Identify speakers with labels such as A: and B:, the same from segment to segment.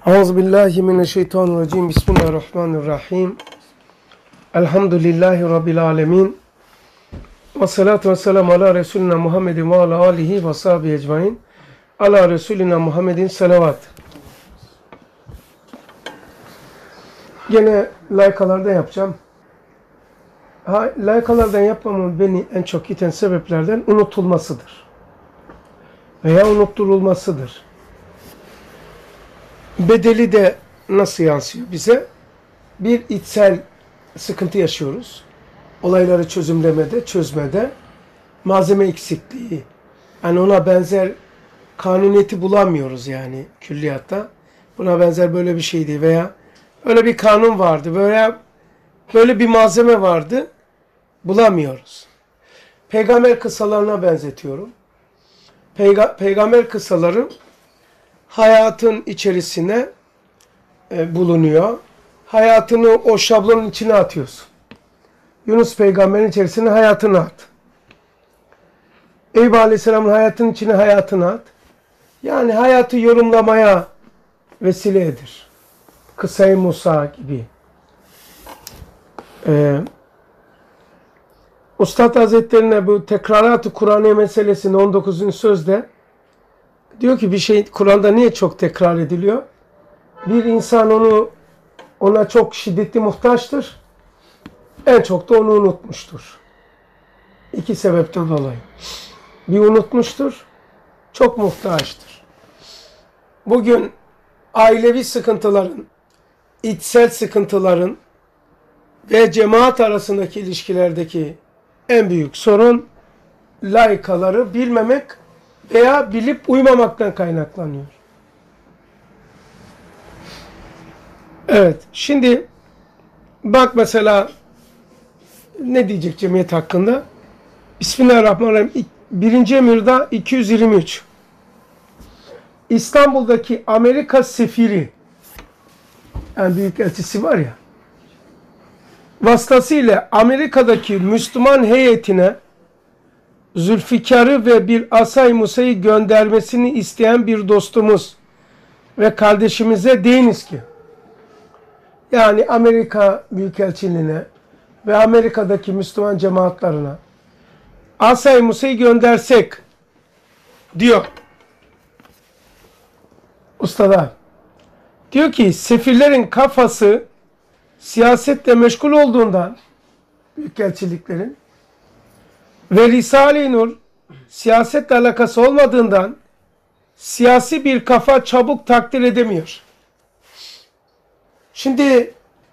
A: Euzubillahimineşşeytanirracim. Bismillahirrahmanirrahim. Elhamdülillahi Rabbil alemin. Ve salatu ve selamu ala Resulina Muhammedin ve ala alihi ve sahibi ecmain. Ala Resulina Muhammedin salavat. Gene laykalarda yapacağım. Laykalardan yapmamın beni en çok iten sebeplerden unutulmasıdır. Veya unutturulmasıdır. Bedeli de nasıl yansıyor bize? Bir içsel sıkıntı yaşıyoruz. Olayları çözmede, malzeme eksikliği. Yani ona benzer kanuniyeti bulamıyoruz yani külliyatta. Buna benzer böyle bir şeydi veya öyle bir kanun vardı veya böyle bir malzeme vardı, bulamıyoruz. Peygamber kıssalarına benzetiyorum. Peygamber kıssaları hayatın içerisine bulunuyor. Hayatını o şablonun içine atıyorsun. Yunus peygamberin içerisine hayatını at. Eyüp Aleyhisselam'ın hayatının içine hayatını at. Yani hayatı yorumlamaya vesiledir. Kıssa-i Musa gibi. Üstad Hazretlerine bu tekrarat-ı Kur'an meselesinde 19. sözde diyor ki bir şey Kur'an'da niye çok tekrar ediliyor? Bir insan ona çok şiddetli muhtaçtır. En çok da onu unutmuştur. İki sebepten dolayı. Bir unutmuştur, çok muhtaçtır. Bugün ailevi sıkıntıların, içsel sıkıntıların ve cemaat arasındaki ilişkilerdeki en büyük sorun layıkaları bilmemek veya bilip uymamaktan kaynaklanıyor. Evet, şimdi bak mesela ne diyecek cemiyet hakkında? Bismillahirrahmanirrahim. 1. Emir'de 223. İstanbul'daki Amerika sefiri, yani büyükelçisi var ya, vasıtasıyla Amerika'daki Müslüman heyetine Zülfikar'ı ve bir Asay Musa'yı göndermesini isteyen bir dostumuz ve kardeşimize deyiniz ki, yani Amerika Büyükelçiliğine ve Amerika'daki Müslüman cemaatlerine Asay Musa'yı göndersek diyor ustada. Diyor ki sefirlerin kafası siyasetle meşgul olduğundan büyükelçiliklerin ve Risale-i Nur siyasetle alakası olmadığından siyasi bir kafa çabuk takdir edemiyor. Şimdi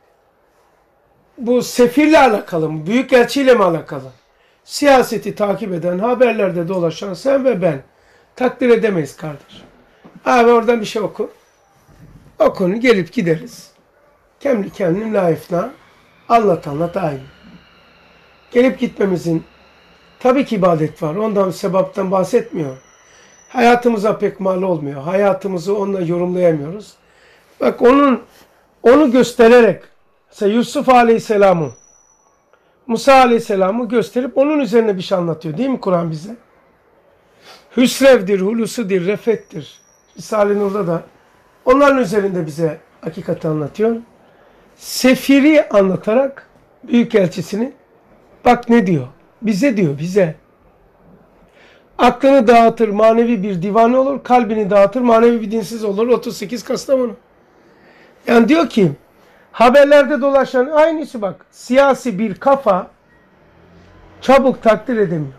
A: bu sefirle alakalı mı? Büyükelçiyle mi alakalı? Siyaseti takip eden, haberlerde dolaşan sen ve ben takdir edemeyiz kardeş. Abi oradan bir şey oku. Okunu gelip gideriz. Kendi kendine layıfına anlat aynı. Gelip gitmemizin tabii ki ibadet var. Ondan sebaptan bahsetmiyor. Hayatımıza pek mal olmuyor. Hayatımızı onunla yorumlayamıyoruz. Bak onu göstererek mesela Yusuf Aleyhisselam'ı Musa Aleyhisselam'ı gösterip onun üzerine bir şey anlatıyor. Değil mi Kur'an bize? Hüsrevdir, hulusudir, refettir. Risale-i Nur'da da onların üzerinde bize hakikati anlatıyor. Sefiri anlatarak büyükelçisini bak ne diyor? Bize diyor, bize. Aklını dağıtır, manevi bir divan olur. Kalbini dağıtır, manevi bir dinsiz olur. 38 Kastamonu. Yani diyor ki haberlerde dolaşan aynısı bak. Siyasi bir kafa çabuk takdir edemiyor.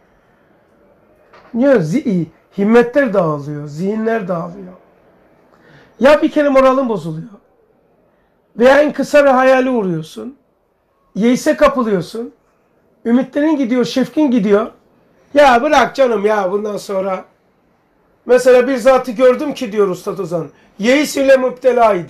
A: Niye? Himmetler dağılıyor, zihinler dağılıyor. Ya bir kere moralin bozuluyor. Veya en kısa bir hayali uğruyorsun. Yeise kapılıyorsun. Ümitlerin gidiyor, şefkin gidiyor. Ya bırak canım ya bundan sonra. Mesela bir zatı gördüm ki diyor Üstad Ozan. Yeis ile müptelaydı.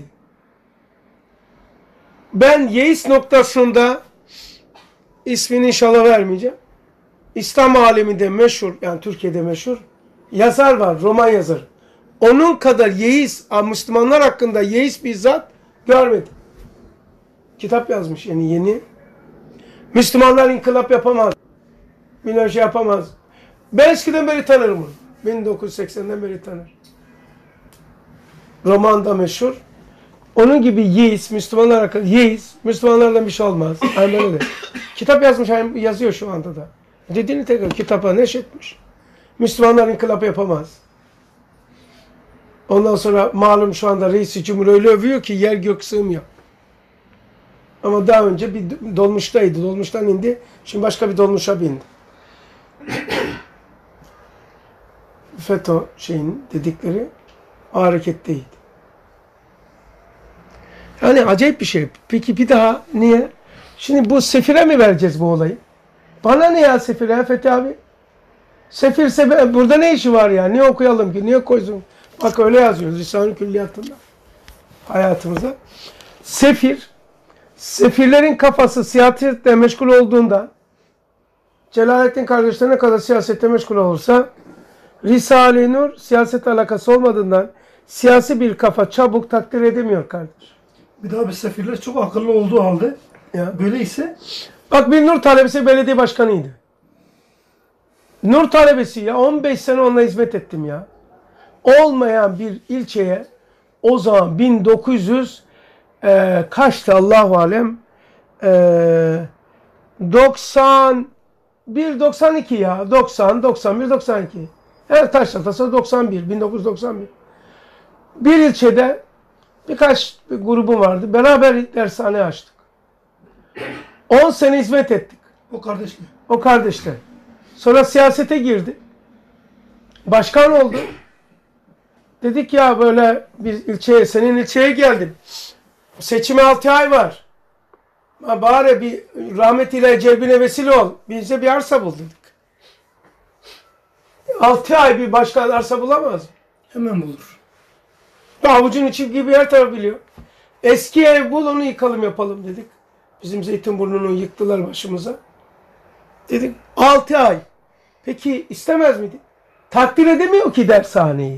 A: Ben yeis noktasında ismini inşallah vermeyeceğim. İslam aleminde meşhur, yani Türkiye'de meşhur yazar var, roman yazarı. Onun kadar yeis, Müslümanlar hakkında yeis bir zat görmedim. Kitap yazmış yani yeni. Müslümanlar inkılap yapamaz. Bir şey yapamaz. Ben eskiden beri tanırım onu. 1980'den beri tanır. Romanda meşhur. Onun gibi yeis, Müslümanlar hakkında yeis, Müslümanlarla bir şey olmaz. Aynen öyle. Kitap yazmış, yazıyor şu anda da. Dediğini tekrar kitaba neşretmiş. Müslümanlar inkılap yapamaz. Ondan sonra malum şu anda reis-i cumhur öyle övüyor ki yer gök sığmıyor. Ama daha önce bir dolmuştaydı. Dolmuştan indi. Şimdi başka bir dolmuşa bindi. FETÖ dedikleri hareketteydi. Yani acayip bir şey. Peki bir daha niye? Şimdi bu sefire mi vereceğiz bu olayı? Bana ne ya sefire Fethi abi? Sefir burada ne işi var ya? Niye okuyalım ki? Niye koysun? Bak öyle yazıyoruz Risale-i Külliyat'ında. Hayatımıza. Sefirlerin kafası siyasetle meşgul olduğunda Celalettin kardeşler ne kadar siyasette meşgul olursa Risale-i Nur siyasetle alakası olmadığından siyasi bir kafa çabuk takdir edemiyor kardeş.
B: Bir daha bir sefirler çok akıllı olduğu halde ya böyleyse
A: bak bir Nur talebesi belediye başkanıydı. Nur talebesi ya 15 sene onunla hizmet ettim ya. Olmayan bir ilçeye o zaman 1900 kaçtı Allahu alem 91 92 ya 90 91 92 her taş atasa 91 1991 bir ilçede birkaç bir grubum vardı. Beraber dershane açtık. 10 sene hizmet ettik.
B: o kardeşle.
A: O kardeşler. Sonra siyasete girdi. Başkan oldu. Dedik ya böyle bir ilçeye, senin ilçeye geldim. Seçime 6 ay var. Bari bir rahmetiyle cebine vesile ol. Bize bir arsa bul dedik. 6 ay bir başkan arsa bulamaz mı?
B: Hemen bulur.
A: Avucun içi gibi her tarafı biliyor. Eski ev bul onu yıkalım yapalım dedik. Bizim Zeytinburnu'nu yıktılar başımıza. Dedik 6 ay. Peki istemez miydi? Takdir edemiyor ki dershaneyi.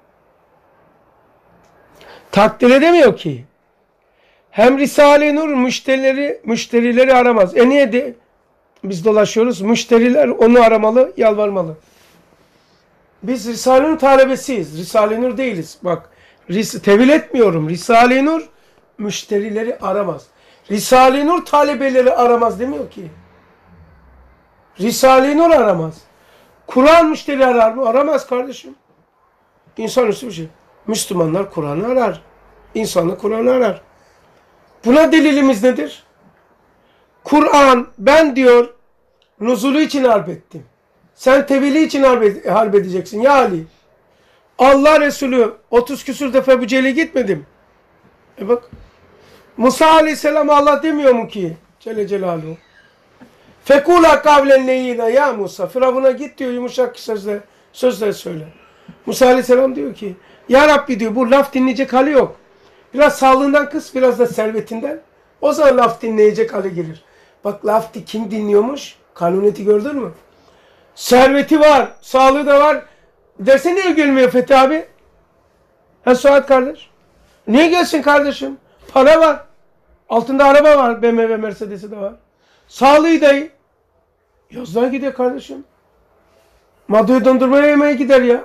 A: Takdir edemiyor ki. Hem Risale-i Nur müşterileri aramaz. Niye de biz dolaşıyoruz? Müşteriler onu aramalı, yalvarmalı. Biz Risale-i Nur talebesiyiz. Risale-i Nur değiliz. Bak, tevil etmiyorum. Risale-i Nur müşterileri aramaz. Risale-i Nur talebeleri aramaz demiyor ki. Risale-i Nur aramaz. Kur'an müşteri arar mı? Aramaz kardeşim. İnsanüstü bir şey. Müslümanlar Kur'an'ı arar. İnsanlar Kur'an'ı arar. Buna delilimiz nedir? Kur'an ben diyor nuzulu için harp ettim. Sen tevili için harp edeceksin ya Ali. Allah Resulü 30 küsur defa bu cele gitmedim. Bak. Musa Aleyhisselam Allah demiyor mu ki? Celle Celaluhu. Fekula kavlen leyyine ya Musa. Firavun'a git diyor yumuşak sözler söyle. Musa Aleyhisselam diyor ki ya Rabbi diyor bu laf dinleyecek hali yok. Biraz sağlığından kıs biraz da servetinden. O zaman laf dinleyecek hale gelir. Bak laf kim dinliyormuş? Kanuniyeti gördün mü? Serveti var, sağlığı da var. Derse niye gelmiyor Fethi abi? Suat kardeş. Niye gelsin kardeşim? Para var. Altında araba var. BMW, Mercedes'i de var. Sağlığı da iyi. Yazlığa gidiyor kardeşim. Maddo'yu dondurmaya yemeye gider ya.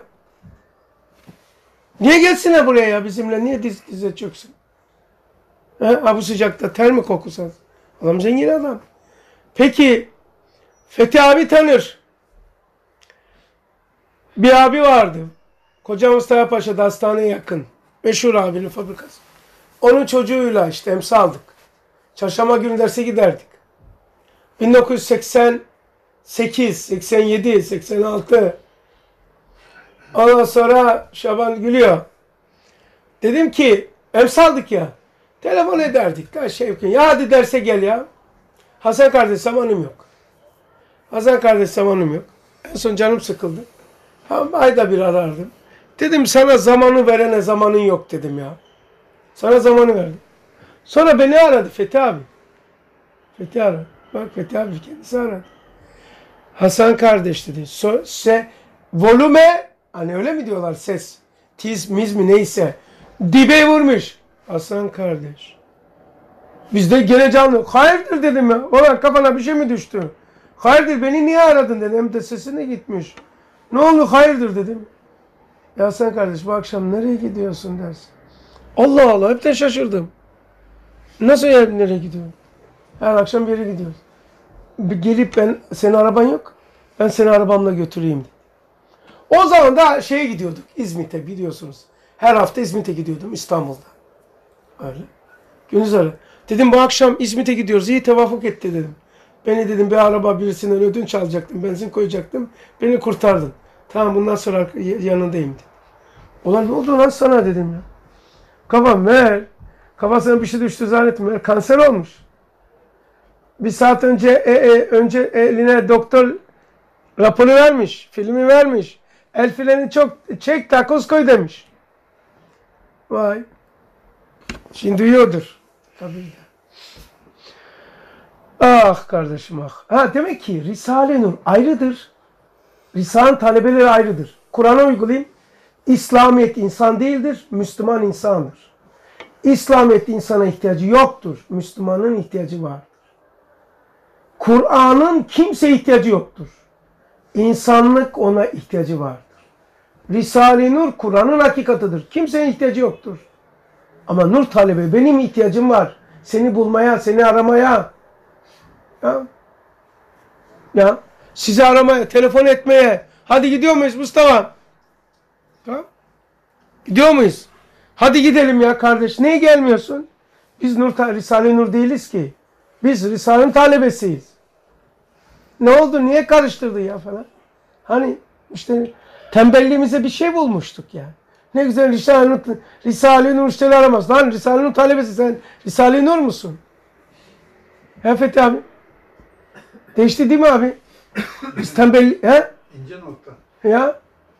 A: Niye gelsin buraya ya bizimle? Niye dize çöksün? Bu sıcakta ter mi kokusan? Adam zengin adam. Peki Fethi abi tanır. Bir abi vardı. Koca Mustafa Paşa'da hastaneye yakın. Meşhur abinin fabrikası. Onun çocuğuyla işte emsaldık. Çarşamba günü derse giderdik. 1988, 87, 86. Ondan sonra Şaban gülüyor. Dedim ki emsaldık ya. Telefon ederdik. Ya hadi derse gel ya. Hasan kardeş zamanım yok. Hasan kardeş zamanım yok. En son canım sıkıldı. Ayda bir arardım. Dedim sana zamanı verene zamanın yok dedim ya. Sana zamanı verdim. Sonra beni aradı Fethi abi. Fethi aradı. Bak Fethi abi kendisi aradı. Hasan kardeş dedi. Volume hani öyle mi diyorlar ses? Tiz, miz mi neyse. Dibe vurmuş. Hasan kardeş. Bizde gene canlı. Hayırdır dedim ya. Ulan kafana bir şey mi düştü? Hayırdır beni niye aradın dedim. Hem de sesine gitmiş. Ne oldu hayırdır dedim. Ya Hasan kardeş bu akşam nereye gidiyorsun dersin. Allah Allah, hepten şaşırdım. Nasıl ya, nereye gidiyor? Her akşam bir yere gidiyoruz. Gelip senin araban yok, ben seni arabamla götüreyim dedi. O zaman da şeye gidiyorduk, İzmit'e biliyorsunuz. Her hafta İzmit'e gidiyordum İstanbul'da. Öyle. Gündüz öyle. Dedim bu akşam İzmit'e gidiyoruz, iyi tevafuk etti dedim. Beni dedim bir araba birisinden ödünç alacaktım, benzin koyacaktım. Beni kurtardın. Tamam, bundan sonra yanındayım dedim. Ulan ne oldu lan sana dedim ya. Kafasına bir şey düştü zannettim. Kanser olmuş. Bir saat önce eline doktor raporu vermiş, filmi vermiş. El freni çok çek, takoz koy demiş. Vay. Şimdi duyuyordur. Tabii. Ah kardeşim ah. Ha, demek ki Risale-i Nur ayrıdır. Risale'nin talebeleri ayrıdır. Kur'an'a uygulayayım. İslamiyet insan değildir, Müslüman insandır. İslamiyet insana ihtiyacı yoktur, Müslümanın ihtiyacı vardır. Kur'an'ın kimseye ihtiyacı yoktur. İnsanlık ona ihtiyacı vardır. Risale-i Nur Kur'an'ın hakikatıdır. Kimseye ihtiyacı yoktur. Ama Nur talebi, benim ihtiyacım var. Seni bulmaya, seni aramaya. Ya, sizi aramaya, telefon etmeye. Hadi gidiyor muyuz Mustafa? Ha? Gidiyor muyuz? Hadi gidelim ya kardeş. Niye gelmiyorsun? Biz Risale-i Nur değiliz ki. Biz Risale'nin talebesiyiz. Ne oldu? Niye karıştırdı ya falan? Hani işte tembelliğimize bir şey bulmuştuk ya. Ne güzel Risale-i Nur işte aramaz. Lan Risale-i Nur talebesi, sen Risale-i Nur musun? He Fethi abi? Değişti değil mi abi? Biz tembellik... He?
B: İnce nokta.
A: Ya.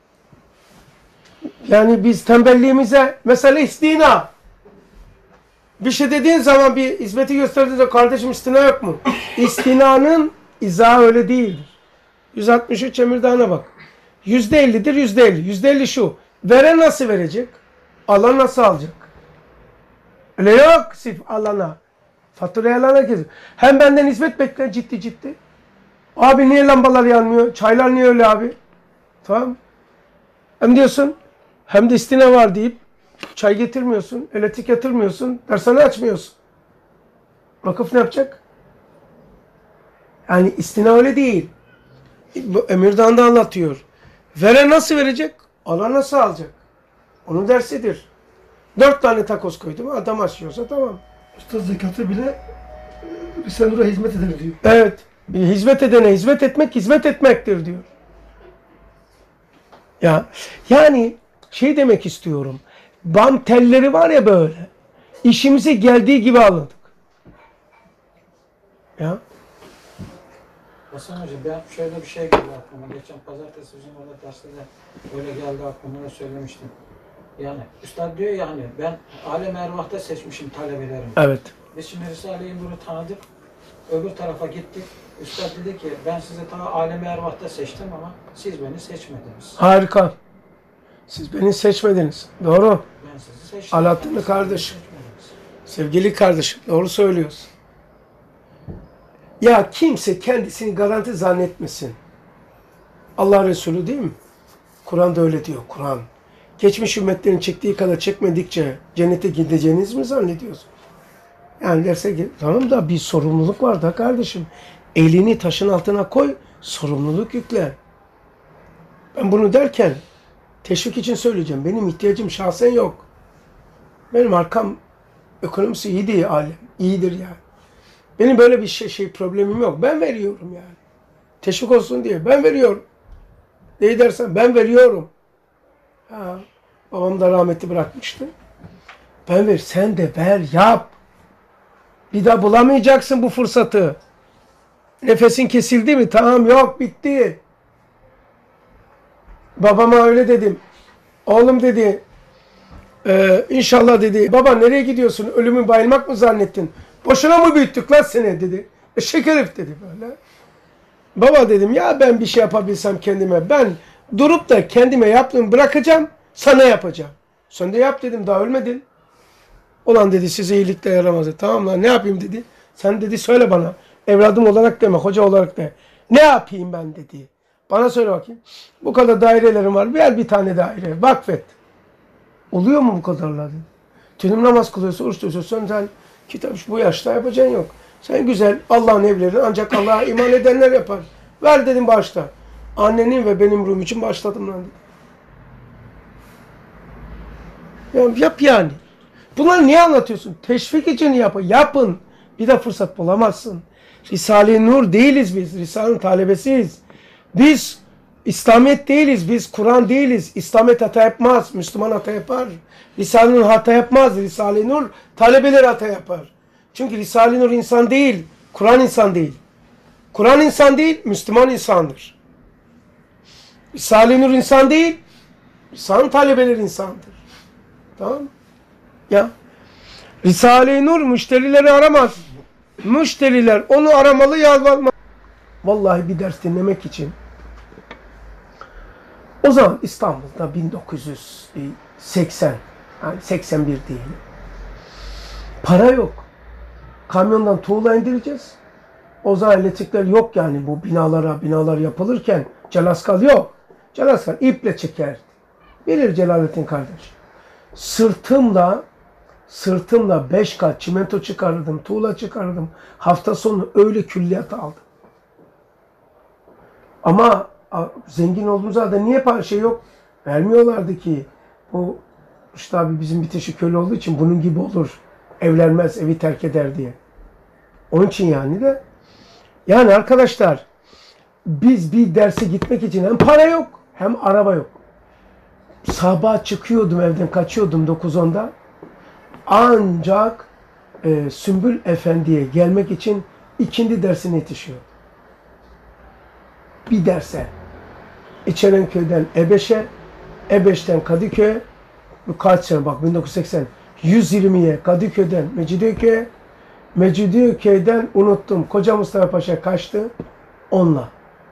A: Yani biz tembelliğimize mesela istina. Bir şey dediğin zaman bir hizmeti gösterdiğinde kardeşim istina yok mu? İstinanın izahı öyle değildir. 163 Emirdağ'ına bak. %50'dir %50. %50 şu. Veren nasıl verecek? Alan nasıl alacak? Öyle yok sırf alana. Faturayı alana kesin. Hem benden hizmet bekle ciddi. Abi niye lambalar yanmıyor? Çaylar niye öyle abi? Tamam. Hem diyorsun hem de istina var deyip çay getirmiyorsun, elektrik yatırmıyorsun, dershane açmıyorsun. Vakıf ne yapacak? Yani istina öyle değil. Bu Emirdağ'da anlatıyor. Veren nasıl verecek? Alan nasıl alacak? Onun dersidir. 4 tane takoz koydum. Adam açıyorsa tamam.
B: Usta zekatı bile Risale-i Nur'a hizmet eder diyor.
A: Evet. Hizmet edene hizmet etmek hizmet etmektir diyor. Ya yani şey demek istiyorum. Bam telleri var ya böyle. İşimize geldiği gibi anladık. Ya.
C: Hasan Hoca, ben şöyle bir şey geldi aklıma. Geçen pazartesi bizim orada derste de öyle geldi aklıma, da söylemiştim. Yani Üstad diyor ya hani ben alem ervahta seçmişim talebelerimi.
A: Evet.
C: Biz şimdi Risale-i Nur'u tanıdık. Öbür tarafa gittik. Üstad dedi ki ben sizi ta alem ervahta seçtim ama siz beni seçmediniz.
A: Harika. Siz beni seçmediniz. Doğru.
C: Ben sizi seçtim.
A: Alaaddin'li kardeşim. Sevgili kardeşim. Doğru söylüyorsun. Ya kimse kendisini garanti zannetmesin. Allah Resulü değil mi? Kur'an da öyle diyor. Kur'an. Geçmiş ümmetlerin çektiği kadar çekmedikçe cennete gideceğiniz mi zannediyorsun? Yani derse ki tamam da bir sorumluluk var da kardeşim. Elini taşın altına koy, sorumluluk yükle. Ben bunu derken teşvik için söyleyeceğim. Benim ihtiyacım şahsen yok. Benim arkam ekonomisi iyi değil alem. İyidir yani. Benim böyle bir problemim yok. Ben veriyorum yani. Teşvik olsun diye. Ben veriyorum. Ne dersen ben veriyorum. Ha, babam da rahmetli bırakmıştı. Ben ver. Sen de ver. Yap. Bir daha bulamayacaksın bu fırsatı. Nefesin kesildi mi? Tamam yok. Bitti. Babama öyle dedim. Oğlum dedi. İnşallah dedi. Baba nereye gidiyorsun? Ölümü bayılmak mı zannettin? Boşuna mı büyüttük lan seni dedi. Eşek herif dedi böyle. Baba dedim ya ben bir şey yapabilsem kendime. Ben durup da kendime yaptığımı bırakacağım. Sana yapacağım. Sen de yap dedim daha ölmedin. Ulan dedi size iyilikle yaramaz. Tamam lan ne yapayım dedi. Sen dedi söyle bana. Evladım olarak deme hoca olarak de. Ne yapayım ben dedi. Bana söyle bakayım. Bu kadar dairelerim var. Ver bir tane daire. Vakfet. Oluyor mu bu kadarlar dedi. Tünüm namaz kılıyorsa, oruç tutuyorsan sen kitap bu yaşta yapacağın yok. Sen güzel Allah'ın evlerini ancak Allah'a iman edenler yapar. Ver dedim başta. Annenin ve benim ruhum için başladım lan dedim. Yap yani. Bunları niye anlatıyorsun? Teşvik için yapın. Bir de fırsat bulamazsın. Risale-i Nur değiliz biz. Risale'nin talebesiyiz. Biz İslamiyet değiliz. Biz Kur'an değiliz. İslamiyet hata yapmaz. Müslüman hata yapar. Risale-i Nur hata yapmaz. Risale-i Nur talebeler hata yapar. Çünkü Risale-i Nur insan değil. Kur'an insan değil. Kur'an insan değil. Müslüman insandır. Risale-i Nur insan değil. İnsan talebeler insandır. Tamam mı? Ya. Risale-i Nur müşterileri aramaz. Müşteriler onu aramalı, yalvarmalı. Vallahi bir ders dinlemek için. O zaman İstanbul'da 1980, yani 81 değil. Para yok. Kamyondan tuğla indireceğiz. O zaman elektrikler yok yani bu binalar yapılırken Celaskal yok. Celaskal iple çeker. Bilir Celalettin kardeş. Sırtımla 5 kat çimento çıkarırdım, tuğla çıkarırdım. Hafta sonu öyle külliyat aldım. Ama zengin olduğumuz halde niye şey yok? Vermiyorlardı ki. Bu işte abi bizim bitişi köle olduğu için bunun gibi olur. Evlenmez, evi terk eder diye. Onun için yani de. Yani arkadaşlar biz bir derse gitmek için hem para yok hem araba yok. Sabah çıkıyordum evden, kaçıyordum 9-10'da. Ancak Sümbül Efendi'ye gelmek için ikindi dersine yetişiyor. Bir derse. İçerenköy'den Ebeş'e, Ebeş'ten Kadıköy'e, bu kaç sene bak 1980, 120'ye Kadıköy'den Mecidiyeköy'e, Mecidiyeköy'den unuttum. Koca Mustafa Paşa kaçtı? 10'la.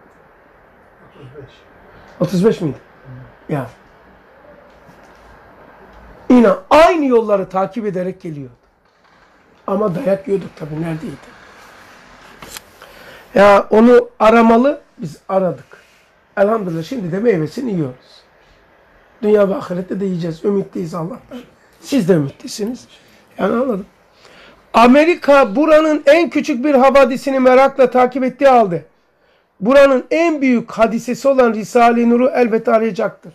A: 35 miydi? Ya. Yine aynı yolları takip ederek geliyordu. Ama dayak yiyorduk tabii. Neredeydi? Ya onu aramalı. Biz aradık. Elhamdülillah şimdi de meyvesini yiyoruz. Dünya ve ahirette de yiyeceğiz. Ümitliyiz Allah'tan. Siz de ümitlisiniz. Yani anladım. Amerika buranın en küçük bir havadisini merakla takip ettiği halde buranın en büyük hadisesi olan Risale-i Nur'u elbette arayacaktır.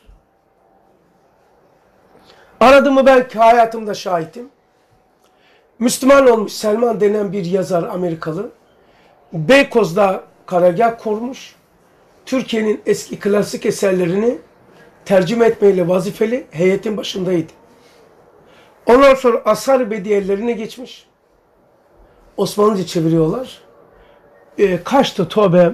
A: Aradığımı ben hayatımda şahitim. Müslüman olmuş Selman denen bir yazar Amerikalı. Beykoz'da karargah kurmuş. Türkiye'nin eski klasik eserlerini tercüme etmeyle vazifeli heyetin başındaydı. Ondan sonra Ashar-ı Bediyelerine geçmiş. Osmanlıca çeviriyorlar. Kaçtı tövbe?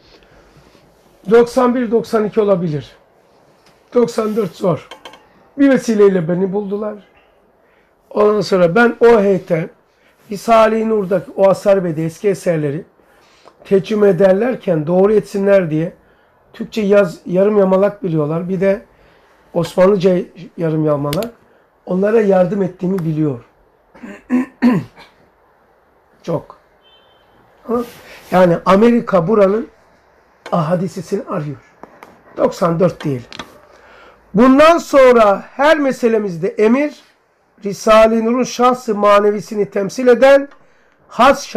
A: 91-92 olabilir. 94 zor. Bir vesileyle beni buldular. Ondan sonra ben o heyete Risale-i Nur'daki o Ashar-ı Bediye eski eserleri tercüme ederlerken doğru etsinler diye Türkçe yarım yamalak biliyorlar. Bir de Osmanlıca yarım yamalak. Onlara yardım ettiğimi biliyor. Çok. Yani Amerika buranın hadisesini arıyor. 94 değil. Bundan sonra her meselemizde emir, Risale-i Nur'un şahs-ı manevisini temsil eden has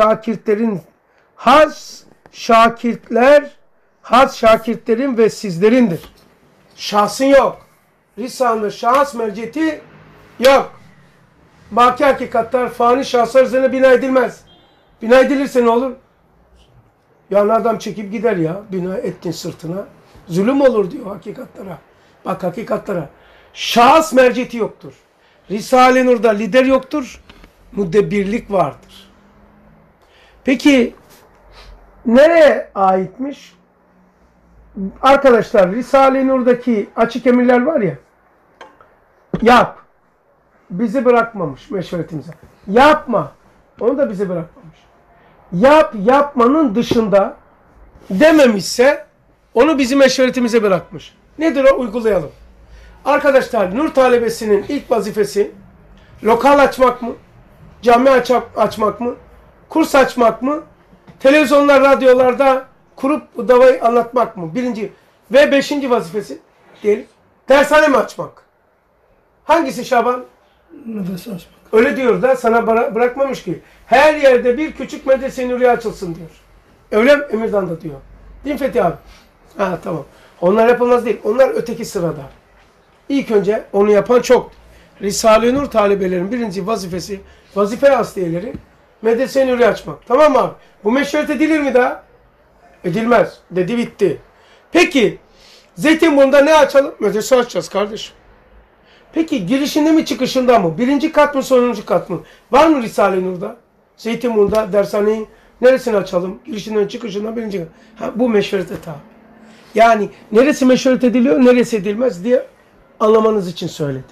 A: şakirtlerin ve sizlerindir. Şahsın yok. Risale-i şahs merceti yok. Baki hakikatler fani şahslar üzerine bina edilmez. Bina edilirse ne olur? Yani adam çekip gider ya. Bina ettin sırtına. Zulüm olur diyor hakikatlara. Bak hakikatlara. Şahıs merceti yoktur. Risale-i Nur'da lider yoktur. Mudebbirlik vardır. Peki nereye aitmiş? Arkadaşlar Risale-i Nur'daki açık emirler var ya. Yap. Bizi bırakmamış meşveretimize. Yapma. Onu da bizi bırakmamış. Yapmanın dışında dememişse onu bizim meşveretimize bırakmış. Nedir o? Uygulayalım. Arkadaşlar Nur talebesinin ilk vazifesi lokal açmak mı? Cami açmak mı? Kurs açmak mı? Televizyonlar, radyolarda kurup bu davayı anlatmak mı? Birinci ve 5. vazifesi diyelim. Dershane mi açmak? Hangisi Şaban?
B: Medrese açmak.
A: Öyle diyor da sana bırakmamış ki. Her yerde bir küçük medrese nuriye açılsın diyor. Öyle mi? Emirdan da diyor. Değil mi Fethi abi? Ha tamam. Onlar yapılmaz değil. Onlar öteki sırada. İlk önce onu yapan çok. Risale-i Nur talebelerin birinci vazifesi, vazife asliyeleri medrese nuriye açmak. Tamam mı abi? Bu meşruiyet edilir mi daha? Edilmez. Dedi bitti. Peki Zeytinburnu'nda ne açalım? Medrese açacağız kardeşim. Peki girişinde mi çıkışında mı? Birinci kat mı sonuncu kat mı? Var mı Risale-i Nur'da? Zeytinburnu'da dershaneyi neresini açalım? Girişinden çıkışından birinci kat. Ha, bu meşverete tabi. Yani neresi meşveret ediliyor, neresi edilmez diye anlamanız için söyledim.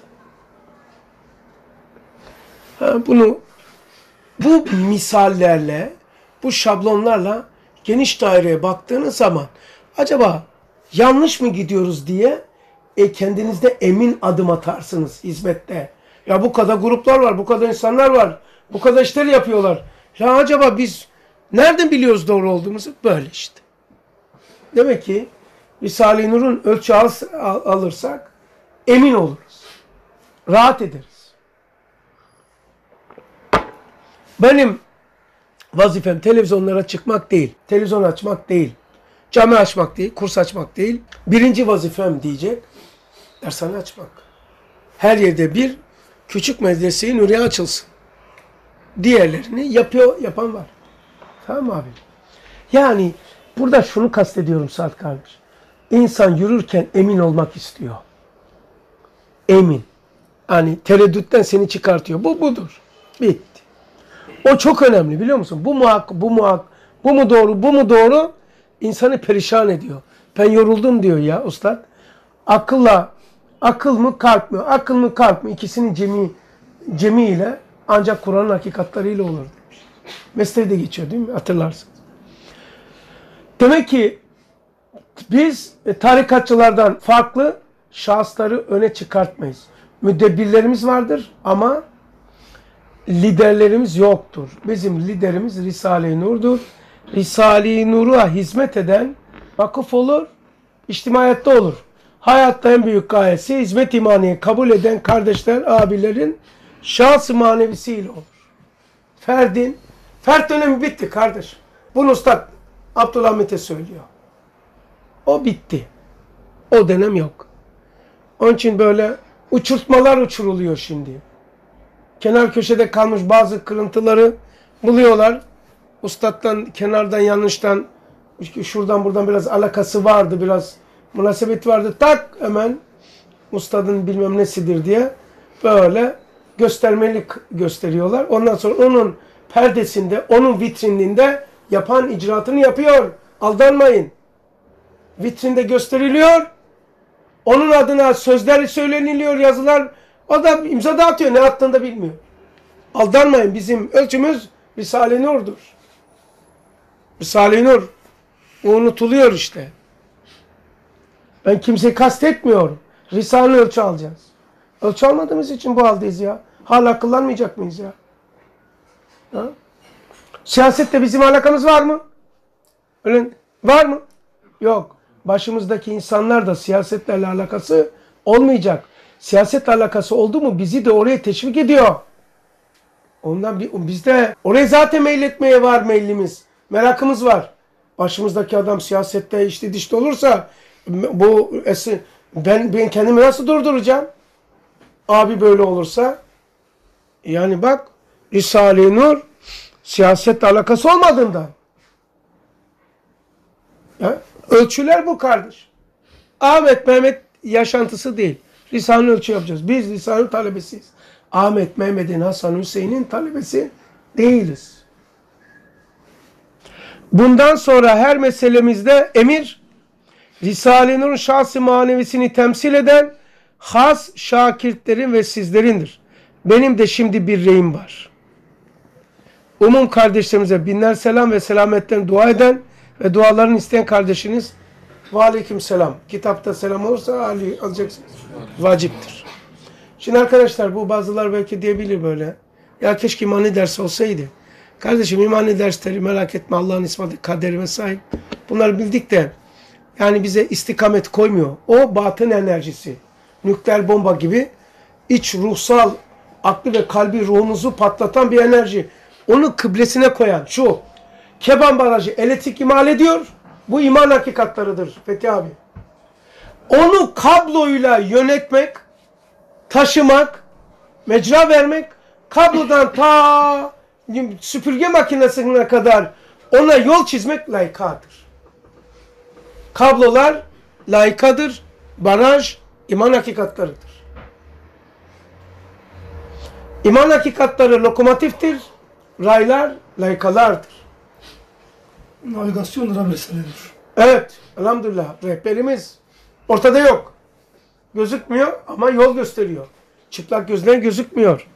A: Bunu bu misallerle, bu şablonlarla geniş daireye baktığınız zaman acaba yanlış mı gidiyoruz diye kendinizde emin adım atarsınız hizmette. Ya bu kadar gruplar var, bu kadar insanlar var, bu kadar işler yapıyorlar. Ya acaba biz nereden biliyoruz doğru olduğumuzu? Böyle işte. Demek ki Risale-i Nur'un ölçü alırsak emin oluruz. Rahat ederiz. Benim vazifem televizyonlara çıkmak değil, televizyon açmak değil, cami açmak değil, kurs açmak değil. Birinci vazifem diyecek, dershane açmak. Her yerde bir küçük medrese-i nuriye açılsın. Diğerlerini yapan var. Tamam mı abi? Yani burada şunu kastediyorum Saad kardeş. İnsan yürürken emin olmak istiyor. Emin. Hani tereddütten seni çıkartıyor. Bu budur. Bitti. O çok önemli biliyor musun? Bu mu hak, bu mu hak, bu mu doğru, bu mu doğru? İnsanı perişan ediyor. Ben yoruldum diyor ya ustad. Akıl mı kalp mi? Akıl mı kalp mi? İkisinin cemiyle ancak Kur'an'ın hakikatleriyle olur demiş. Mesleği de geçiyor değil mi? Hatırlarsınız. Demek ki biz tarikatçılardan farklı şahısları öne çıkartmayız. Müdebbirlerimiz vardır ama liderlerimiz yoktur. Bizim liderimiz Risale-i Nur'dur. Risale-i Nur'a hizmet eden vakıf olur, içtimaiyatta olur. Hayatta en büyük gayesi hizmet imaniye kabul eden kardeşler, abilerin şahs-ı manevisiyle olur. Fert dönemi bitti kardeş. Bunu Üstad Abdülhamit'e söylüyor. O bitti. O dönem yok. Onun için böyle uçurtmalar uçuruluyor şimdi. Kenar köşede kalmış bazı kırıntıları buluyorlar. Üstad'dan, kenardan, yanlıştan, şuradan buradan biraz alakası vardı, biraz münasebet vardı. Tak hemen Üstad'ın bilmem nesidir diye böyle göstermelik gösteriyorlar. Ondan sonra onun perdesinde, onun vitrininde yapan icraatını yapıyor. Aldanmayın. Vitrinde gösteriliyor. Onun adına sözler söyleniliyor, yazılar. O da imza dağıtıyor. Ne attığını da bilmiyor. Aldanmayın. Bizim ölçümüz Risale-i Nur'dur. Risale-i Nur. O unutuluyor işte. Ben kimseyi kastetmiyorum. Risale-i ölçü alacağız. Ölçü almadığımız için bu haldeyiz ya. Hala kullanmayacak mıyız ya? Ha? Siyasette bizim alakamız var mı? Öyle, var mı? Yok. Başımızdaki insanlar da siyasetlerle alakası olmayacak. Siyasetle alakası oldu mu bizi de oraya teşvik ediyor. Ondan bizde oraya zaten meyletmeye var meylimiz. Merakımız var. Başımızdaki adam siyasette işte dişli olursa ben kendimi nasıl durduracağım? Abi böyle olursa yani bak Risale-i Nur siyasetle alakası olmadığından. Ya, ölçüler bu kardeş. Ahmet Mehmet yaşantısı değil. Risale-i ölçü yapacağız. Biz Risale-i talebesiyiz. Ahmet Mehmet'in, Hasan Hüseyin'in talebesi değiliz. Bundan sonra her meselemizde emir, Risale-i Nur'un şahs-ı manevisini temsil eden has şakirtlerin ve sizlerindir. Benim de şimdi bir reyim var. Umum kardeşlerimize binler selam ve selametten dua eden ve dualarını isteyen kardeşiniz ve aleyküm selam. Kitapta selam olursa Ali alacaksınız. Vaciptir. Şimdi arkadaşlar bu bazılar belki diyebilir böyle. Ya keşke imani ders olsaydı. Kardeşim imani dersleri merak etme Allah'ın ismi kaderime sahip. Bunları bildik de yani bize istikamet koymuyor. O batın enerjisi. Nükleer bomba gibi iç ruhsal aklı ve kalbi, ruhunuzu patlatan bir enerji. Onu kıblesine koyan şu. Keban Barajı elektrik imal ediyor. Bu iman hakikatlarıdır Fethi abi. Onu kabloyla yönetmek, taşımak, mecra vermek, kablodan ta süpürge makinesine kadar ona yol çizmek layıkadır. Kablolar layıkadır, baraj iman hakikatlarıdır. İman hakikatları lokomotiftir, raylar layıkalardır.
B: Navigasyon meseledir.
A: Evet, elhamdülillah rehberimiz ortada yok. Gözükmüyor ama yol gösteriyor. Çıplak gözden gözükmüyor.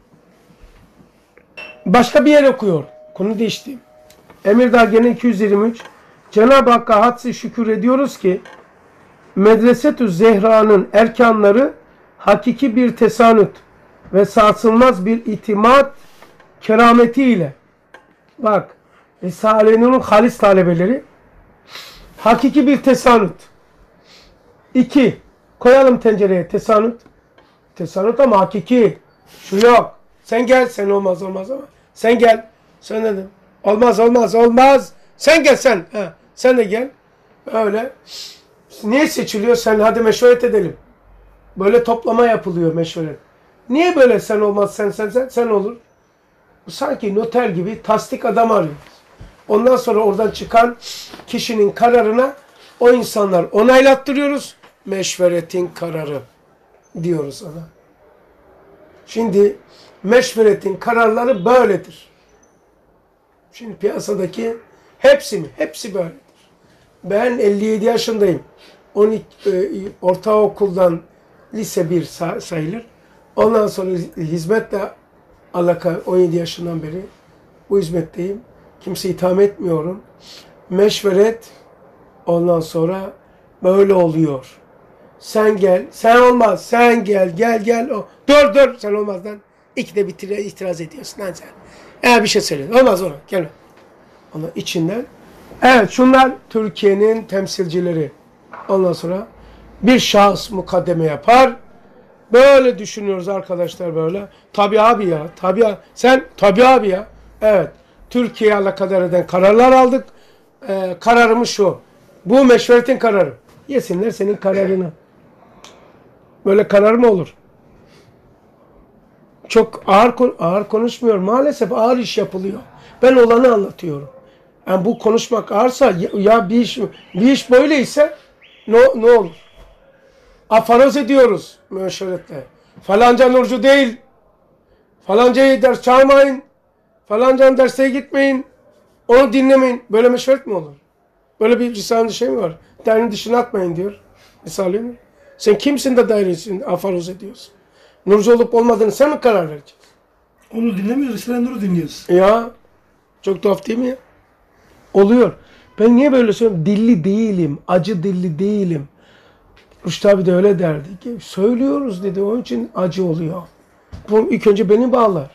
A: Başka bir yer okuyor. Konu değişti. Emirdağ gene 223. Cenab-ı Hakk'a hadsi şükür ediyoruz ki Medresetü Zehra'nın erkanları hakiki bir tesanüt ve sarsılmaz bir itimat kerametiyle. Bak, Risale-i halis talebeleri hakiki bir tesanüt. 2. Koyalım tencereye tesanüt. Tesanüt ama hakiki. Şu yok. Sen gel. Sen olmaz ama. Sen gel. Sen dedim. Olmaz. Sen gel sen. Ha, sen de gel. Öyle. Niye seçiliyor? Sen hadi meşveret edelim. Böyle toplama yapılıyor meşveret. Niye böyle sen olmaz sen olur? Sanki noter gibi tasdik adam arıyoruz. Ondan sonra oradan çıkan kişinin kararına o insanlar onaylattırıyoruz. Meşveretin kararı diyoruz ona. Şimdi meşveretin kararları böyledir. Şimdi piyasadaki hepsi mi? Hepsi böyledir. Ben 57 yaşındayım. 12 ortaokuldan lise 1 sayılır. Ondan sonra hizmetle alaka 17 yaşından beri bu hizmetteyim. Kimseyi itham etmiyorum. Meşveret ondan sonra böyle oluyor. Sen gel, sen olmaz, sen gel. Dur, sen olmazdan. İkide bir itiraz ediyorsun lan sen. Bir şey söyle. Olmaz ona, gel. Onun içinden. Evet, şunlar Türkiye'nin temsilcileri. Ondan sonra bir şahıs mukaddeme yapar. Böyle düşünüyoruz arkadaşlar böyle. Tabii abi ya. Sen tabii abi ya. Evet. Türkiye'ye alakadar eden kararlar aldık. Kararımız şu. Bu meşveretin kararı. Yesinler senin kararını. Böyle karar mı olur? Çok ağır konuşmuyor. Maalesef ağır iş yapılıyor. Ben olanı anlatıyorum. Yani bu konuşmak ağırsa ya bir iş böyleyse ne olur? Afaroz ediyoruz meşveretle. Falanca nurcu değil. Falancayı ders çağırmayın. Falancanın dersine gitmeyin. Onu dinlemeyin. Böyle meşveret mi olur? Böyle bir Risale'nin şey mi var? Dairenin dışına atmayın diyor. Risale mi? Sen kimsin de dairesini afaroz ediyorsun? Nurcu olup olmadığını sen mi karar vereceksin?
B: Onu dinlemiyoruz. Risale-i Nur'u dinliyoruz.
A: Ya çok tuhaf değil mi ya? Oluyor. Ben niye böyle söylüyorum? Dilli değilim. Acı dilli değilim. Rüştü abi de öyle derdi. Söylüyoruz dedi. Onun için acı oluyor. Bu ilk önce beni bağlar.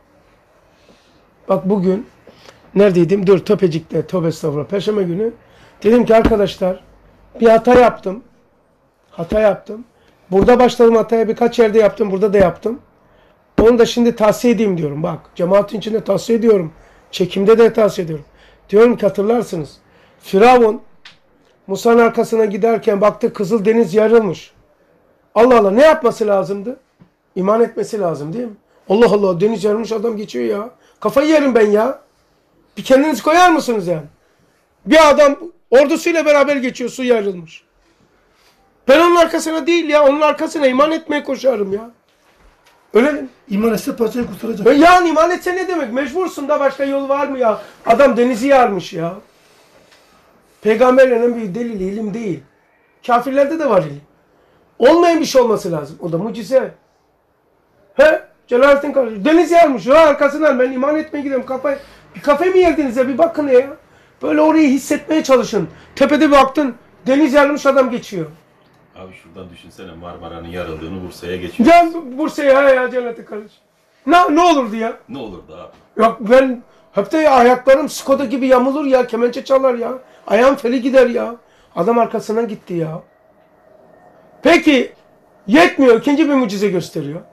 A: Bak bugün neredeydim? Topecik'te. Tövbe estağfurullah. Perşembe günü. Dedim ki arkadaşlar bir hata yaptım. Burada başladım hataya. Birkaç yerde yaptım. Burada da yaptım. Onu da şimdi tavsiye edeyim diyorum. Bak cemaatin içinde tavsiye ediyorum. Çekimde de tavsiye ediyorum. Diyorum ki hatırlarsınız. Firavun Musa'nın arkasına giderken baktı Kızıldeniz yarılmış. Allah Allah ne yapması lazımdı? İman etmesi lazım değil mi? Allah Allah deniz yarılmış adam geçiyor ya. Kafayı yerim ben ya. Bir kendiniz koyar mısınız yani? Bir adam ordusuyla beraber geçiyor su yarılmış. Ben onun arkasına değil ya. Onun arkasına iman etmeye koşarım ya. Öyle mi?
B: İman etse parçayı kurtaracak.
A: Yani iman etse ne demek? Mecbursun da başka yol var mı ya? Adam denizi yarmış ya. Peygamberlerin bir delili ilim değil. Kafirlerde de var ilim. Olmayan bir şey olması lazım. O da mucize. Celalettin kardeşim. Deniz yarmış. Arkasından ben iman etmeye gidiyorum. Bir kafe mi yerdiniz ya? Bir bakın ya. Böyle orayı hissetmeye çalışın. Tepede bir baktın. Deniz yarmış adam geçiyor.
D: Abi şuradan düşünsene Marmara'nın yarıldığını Bursa'ya geçiyor.
A: Ya Bursa'ya ya Celalettin kardeşim. Ne olurdu ya?
D: Ne olurdu abi?
A: Yok ben hep de ayaklarım Skoda gibi yamulur ya. Kemençe çalar ya. Ayağım feli gider ya. Adam arkasından gitti ya. Peki yetmiyor. İkinci bir mucize gösteriyor.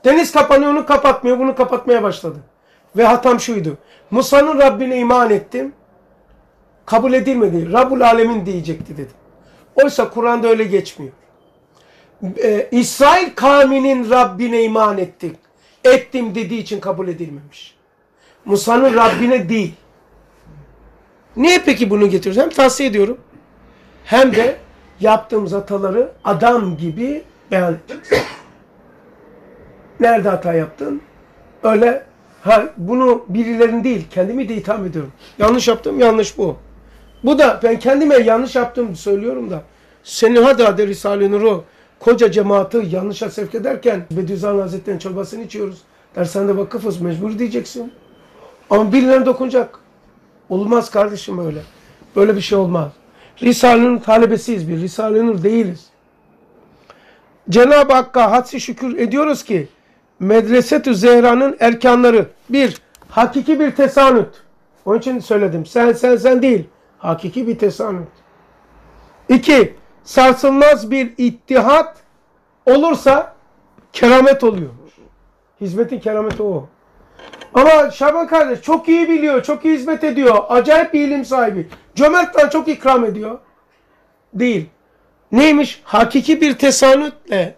A: Deniz kapanıyor, onu kapatmıyor, bunu kapatmaya başladı. Ve hatam şuydu. Musa'nın Rabbine iman ettim. Kabul edilmedi. Rabbul Alemin diyecekti dedim. Oysa Kur'an'da öyle geçmiyor. İsrail kavminin Rabbine iman ettim. Ettim dediği için kabul edilmemiş. Musa'nın Rabbine değil. Niye peki bunu getiriyoruz? Hem tavsiye ediyorum hem de yaptığımız hataları adam gibi beyan edeceğiz. Nerede hata yaptın? Öyle bunu birilerinin değil kendimi de itham ediyorum. Yanlış yaptım, yanlış bu. Bu da ben kendime yanlış yaptığımı söylüyorum da senin hadi Risale-i Nur'u koca cemaati yanlışa sevk ederken Bediüzzaman Hazretleri'nin çorbasını içiyoruz. Dershanede vakıfız mecbur diyeceksin. Ama birilerine dokunacak. Olmaz kardeşim öyle. Böyle bir şey olmaz. Risale-i Nur talebesiyiz bir. Risale-i Nur değiliz. Cenab-ı Hakk'a hadsi şükür ediyoruz ki Medreset-ü Zehra'nın erkanları bir, hakiki bir tesanüt. Onun için söyledim. Sen değil. Hakiki bir tesanüt. İki, sarsılmaz bir ittihat olursa keramet oluyor. Hizmetin kerameti o. Ama Şaban kardeş çok iyi biliyor, çok iyi hizmet ediyor. Acayip bir ilim sahibi. Cömertler çok ikram ediyor. Değil. Neymiş? Hakiki bir tesanütle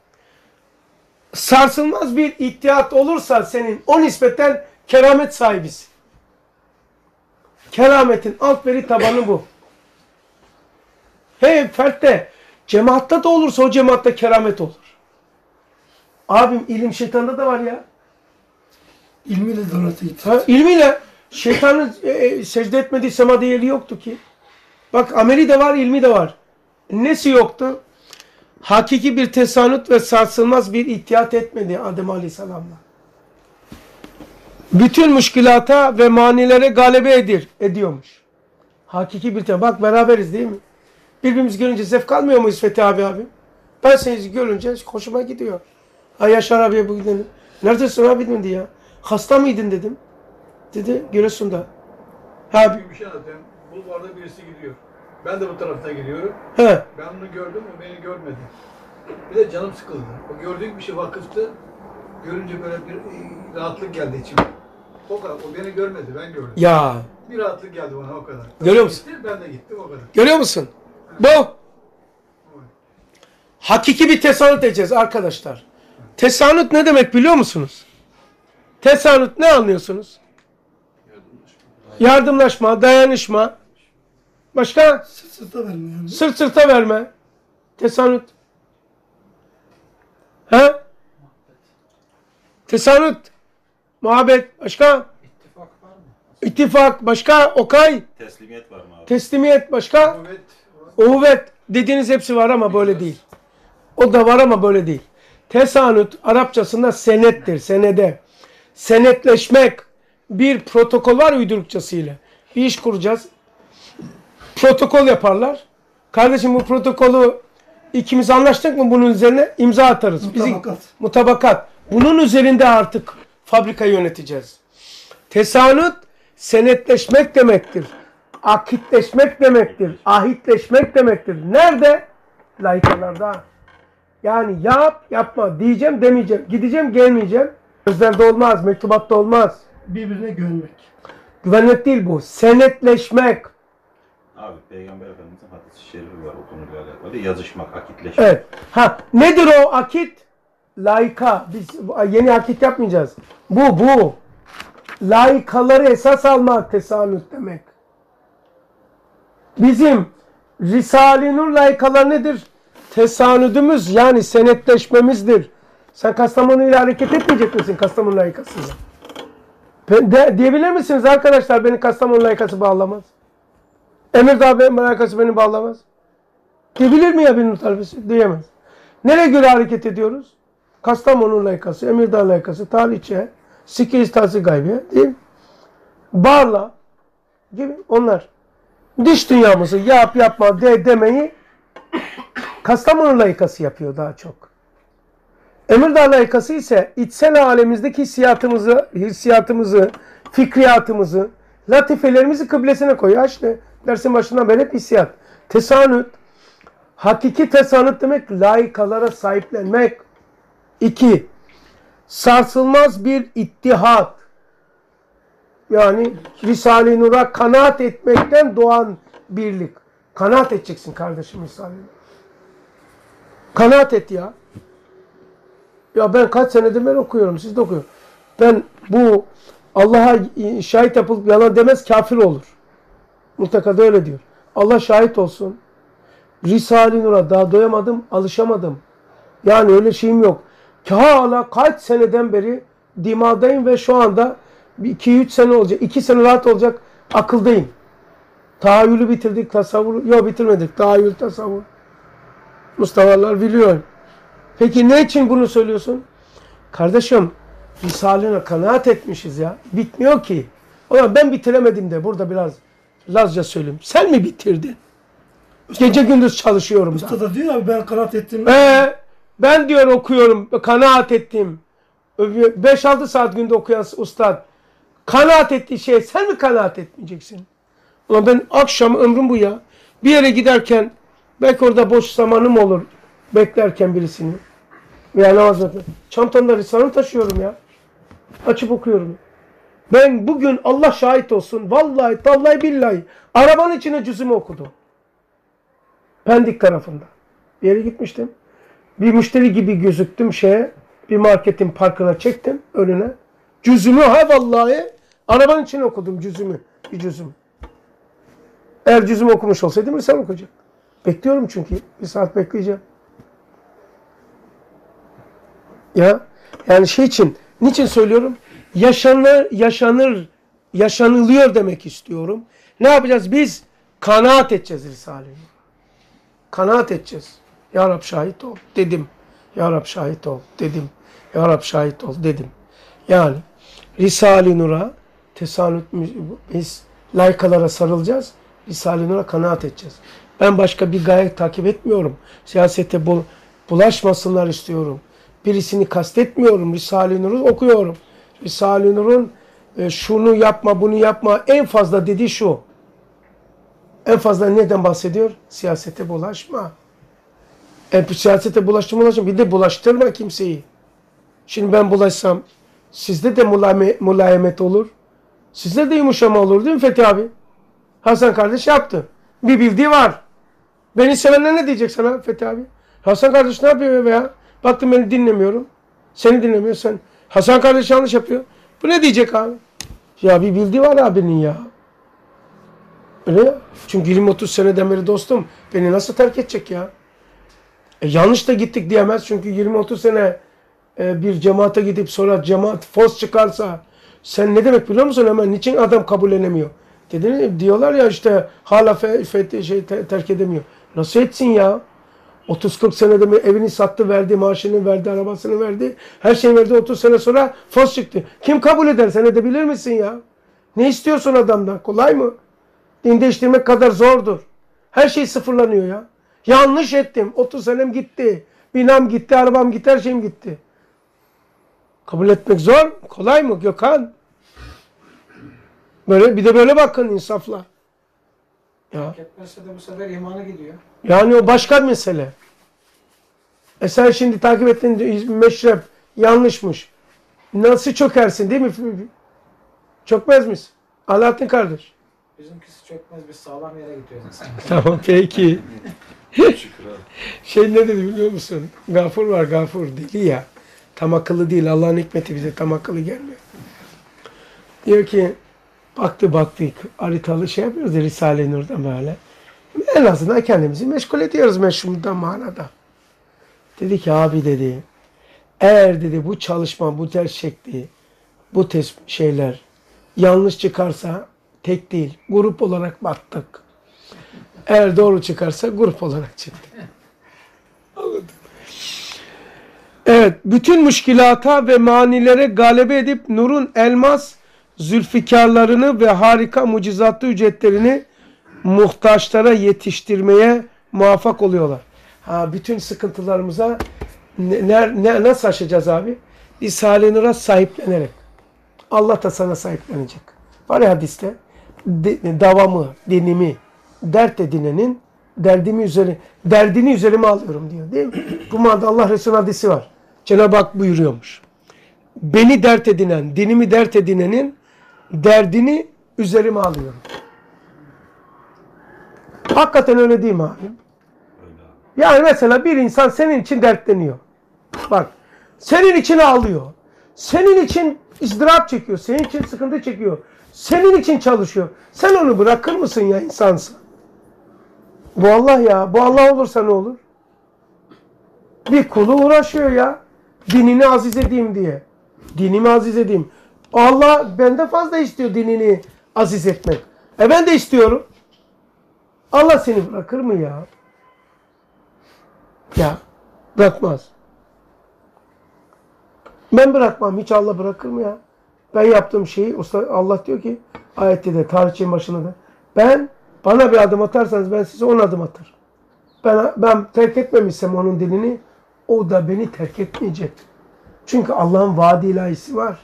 A: sarsılmaz bir ittihat olursa senin o nispetten keramet sahibisin. Kerametin alt veri tabanı bu. Fertte, cemaatta da olursa o cemaatta keramet olur. Abim ilim şeytanda da var ya.
B: İlmiyle donatı gitti.
A: İlmiyle şeytanın secde etmediği semada yeri yoktu ki. Bak ameli de var, ilmi de var. Nesi yoktu? Hakiki bir tesanüt ve sarsılmaz bir ittihad etmedi Adem Aleyhisselam'la. Bütün müşkilata ve manilere galebe ediyormuş. Hakiki bir tesanüt. Bak beraberiz değil mi? Birbirimizi görünce zevk almıyor muyuz Fethi abi? Ben seni görünce hoşuma gidiyor. Ay Yaşar abiye bugün dedim. Neredesin abi dedi ya. Hasta mıydın dedim. Dedi Giresun'da.
E: Abi bir şey anlatayım. Bulvarda birisi gidiyor. Ben de bu taraftan gidiyorum.
A: He.
E: Ben onu gördüm, o beni görmedi. Bir de canım sıkıldı. O gördüğüm bir şey vakıftı. Görünce böyle bir rahatlık geldi içime. O kadar. O beni görmedi, ben gördüm.
A: Ya.
E: Bir rahatlık geldi bana o kadar.
A: Görüyor musun?
E: Gitti, ben de gittim o kadar.
A: Görüyor musun? Bu. Hakiki bir tesanüt edeceğiz arkadaşlar. Tesanüt ne demek biliyor musunuz? Tesanüt ne anlıyorsunuz? Yardımlaşma, dayanışma. Başka?
B: Sırt sırta verme yani.
A: Sırt sırta verme. Tesanüt. He? Tesanüt. Muhabbet. Başka?
C: İttifak var mı?
A: İttifak. Başka? Okay.
D: Teslimiyet var mı abi?
A: Teslimiyet. Başka?
E: Evet.
A: Uhuvvet. Dediğiniz hepsi var ama böyle değil. O da var ama böyle değil. Tesanüt Arapçasında senettir. Senede. Senetleşmek. Bir protokol var uydurukçasıyla. Bir iş kuracağız. Protokol yaparlar. Kardeşim bu protokolü ikimiz anlaştık mı bunun üzerine imza atarız.
B: Mutabakat.
A: Mutabakat. Bunun üzerinde artık fabrikayı yöneteceğiz. Tesanüt senetleşmek demektir. Akitleşmek demektir. Ahitleşmek demektir. Nerede? Layıkalarda. Yani yap, yapma. Diyeceğim, demeyeceğim. Gideceğim, gelmeyeceğim. Sözlerde olmaz, mektubatta olmaz.
B: Birbirine güvenmek.
A: Güvenlik değil bu. Senetleşmek.
D: Abi Peygamber Efendimiz'in hadis-i şerifi var o konuyla alakalı. Yazışmak, akitleşmek.
A: Evet. Nedir o akit? Laika. Biz yeni akit yapmayacağız. Bu. Laikaları esas almak tesanüt demek. Bizim Risale-i Nur laikaları nedir? Tesanüdümüz yani senetleşmemizdir. Sen Kastamonu ile hareket etmeyecek misin Kastamonu laikasıyla? Diyebilir misiniz arkadaşlar beni Kastamonu laikası bağlamaz? Emirdağ laikası beni bağlamaz. Diyebilir mi ya bir talebesi? Diyemez. Nereye göre hareket ediyoruz? Kastamonu laikası, Emirdağ laikası, tarihçe, Sikiristası gaybiye değil mi? Barla gibi onlar. Dış dünyamızı yap yapma demeyi Kastamonu laikası yapıyor daha çok. Emirdağ laikası ise içsel alemimizdeki hissiyatımızı, fikriyatımızı, latifelerimizi kıblesine koyuyor. İşte dersin başından beri hep hissiyat. Tesanüt, hakiki tesanüt demek laikalara sahiplenmek. 2. sarsılmaz bir ittihat. Yani Risale-i Nur'a kanaat etmekten doğan birlik. Kanaat edeceksin kardeşim Risale-i Nur. Kanaat et ya. Ya ben kaç senedir ben okuyorum, siz de okuyor. Ben bu Allah'a şahit yapılıp yalan demez, kafir olur. Mutlaka da öyle diyor. Allah şahit olsun. Risale-i Nur'a daha doyamadım, alışamadım. Yani öyle şeyim yok. Hala kaç seneden beri dimadayım ve şu anda 2-3 sene olacak. 2 sene rahat olacak akıldayım. Tahayyülü bitirdik, tasavvuru. Yok bitirmedik. Tahayyül, tasavvur. Mustafa'lar biliyor. Peki ne için bunu söylüyorsun? Kardeşim Risale-i kanaat etmişiz ya. Bitmiyor ki. O zaman ben bitiremedim de burada biraz Lazca söyleyeyim. Sen mi bitirdin? Gece gündüz çalışıyorum.
B: Usta da diyor abi ben kanaat ettim.
A: Ben diyor okuyorum, kanaat ettim. 5-6 saat günde okuyan ustad. Kanaat ettiği şeye sen mi kanaat etmeyeceksin? Ulan ben akşam ömrüm bu ya. Bir yere giderken belki orada boş zamanım olur. Beklerken birisini. Veya namaz beklerken. Çantamda Risale taşıyorum ya. Açıp okuyorum. Ben bugün Allah şahit olsun. Vallahi, tallahi, billahi. Arabanın içine cüzümü okudum. Pendik tarafında. Bir yere gitmiştim. Bir müşteri gibi gözüktüm bir marketin parkına çektim önüne. Cüzümü vallahi arabanın içine okudum bir cüzümü. Eğer cüzümü okumuş olsaydım Risale okuyacak. Bekliyorum çünkü. Bir saat bekleyeceğim. Ya yani için niçin söylüyorum? Yaşanılıyor demek istiyorum. Ne yapacağız? Biz kanaat edeceğiz Risale'yi. Kanaat edeceğiz. Ya Rab şahit ol dedim. Ya Rab şahit ol dedim. Ya Rab şahit ol dedim. Yani Risale-i Nur'a biz layıkalara sarılacağız. Risale-i Nur'a kanaat edeceğiz. Ben başka bir gaye takip etmiyorum. Siyasete bulaşmasınlar istiyorum. Birisini kastetmiyorum. Risale-i Nur'u okuyorum. Risale-i Nur'un şunu yapma, bunu yapma en fazla dediği şu. En fazla neden bahsediyor? Siyasete bulaşma. Siyasete bulaştırma. Bir de bulaştırma kimseyi. Şimdi ben bulaşsam sizde de mulayemet olur. Sizde de yumuşama olur değil mi Fethi abi? Hasan kardeş yaptı. Bir bildiği var. Beni sevenler ne diyecek sana Fethi abi? Hasan kardeş ne yapıyor ya? Baktım beni dinlemiyorum. Seni dinlemiyor sen. Hasan kardeş yanlış yapıyor. Bu ne diyecek abi? Ya bir bildiği var abinin ya. Öyle ya. Çünkü 20-30 seneden beri dostum. Beni nasıl terk edecek ya? Yanlış da gittik diyemez. Çünkü 20-30 sene bir cemaate gidip sonra cemaat fos çıkarsa sen ne demek biliyor musun hemen? Niçin adam kabullenemiyor? Diyorlar ya işte hala terk edemiyor. Nasıl etsin ya? 30-40 senede mi evini sattı, verdi, maaşını verdi, arabasını verdi. Her şeyi verdi 30 sene sonra fos çıktı. Kim kabul eder? Sen edebilir misin ya? Ne istiyorsun adamdan? Kolay mı? Din değiştirmek kadar zordur. Her şey sıfırlanıyor ya. Yanlış ettim. 30 senem gitti. Binam gitti, arabam gitti, her şeyim gitti. Kabul etmek zor. Kolay mı Gökhan? Bir de böyle bakın insafla. Ya.
C: Etmezse de bu sefer imanı gidiyor.
A: Yani o başka bir mesele. Sen şimdi takip ettiğin meşrep yanlışmış. Nasıl çökersin değil mi? Çökmez misin? Alaaddin kardeş.
C: Bizimkisi çökmez, biz sağlam yere gidiyoruz.
A: Tamam peki.
D: Şükür abi.
A: Ne dedi biliyor musun? Gafur var, Gafur deli ya. Tam akıllı değil. Allah'ın hikmeti bize tam akıllı gelmiyor. Diyor ki baktık haritalı yapıyoruz ya Risale-i Nur'da böyle. En azından kendimizi meşgul ediyoruz meşhumdan manada. Dedi ki abi dedi eğer dedi bu çalışma, bu ders şekli, bu şeyler yanlış çıkarsa tek değil, grup olarak battık. Eğer doğru çıkarsa grup olarak çıktık. Anladım. Evet, bütün müşkilata ve manilere galebe edip nurun elmas zülfikarlarını ve harika mucizatlı ücretlerini muhtaçlara yetiştirmeye muvaffak oluyorlar. Bütün sıkıntılarımıza nasıl aşacağız abi? Risale-i Nur'a sahiplenerek. Allah da sana sahiplenecek. Var ya hadiste, davamı, dinimi, dert edinenin derdini üzerime alıyorum diyor değil mi? Bu manada Allah Resulü hadisi var. Cenab-ı Hak buyuruyormuş. beni dert edinen, dinimi dert edinenin derdini üzerime alıyorum. Hakikaten öyle değil mi abi?
D: Öyle abi.
A: Yani mesela bir insan senin için dertleniyor. Bak, senin için ağlıyor. Senin için ızdırap çekiyor. Senin için sıkıntı çekiyor. Senin için çalışıyor. Sen onu bırakır mısın ya insansın? Bu Allah ya. Bu Allah olursa ne olur? Bir kulu uğraşıyor ya. Dinini aziz edeyim diye. Dinimi aziz edeyim. Allah benden fazla istiyor dinini aziz etmek. Ben de istiyorum. Allah seni bırakır mı ya? Ya bırakmaz. Ben bırakmam. Hiç Allah bırakır mı ya? Ben yaptığım şeyi Allah diyor ki ayette de tarihçinin başında da bana bir adım atarsanız ben size 10 adım atarım. Ben terk etmemişsem onun dilini o da beni terk etmeyecek. Çünkü Allah'ın vaadi ilahisi var.